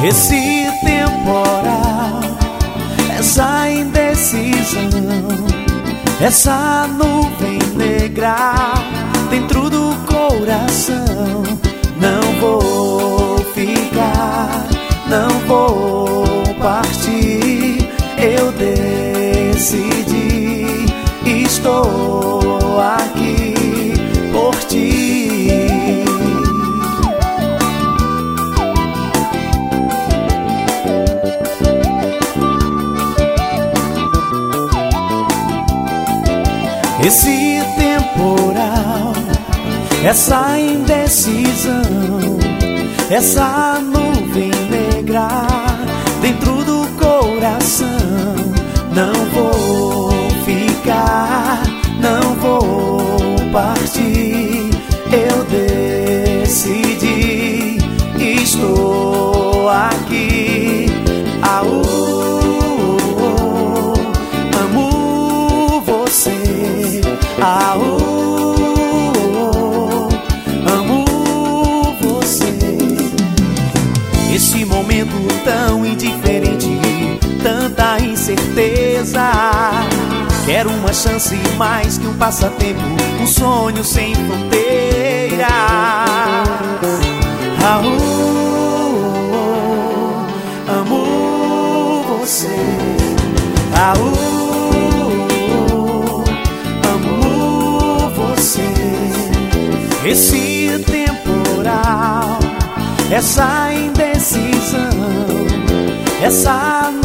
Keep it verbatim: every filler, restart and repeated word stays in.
Esse temporal, essa indecisão, essa nuvem negra dentro do coração. Não vou ficar, não vou partir. Eu decidi, estou aqui por ti. Esse temporal, essa indecisão, essa nuvem negra dentro do coração. Não vou ficar, não vou partir. Eu decidi, estou aqui. Aú, amo você. Aú, amo você. Esse momento tão indiferente, tanta incerteza. Quero uma chance mais que um passatempo, um sonho sem fronteira. Aú, amo você. Aú, amo você. Esse temporal, essa indecisão, essa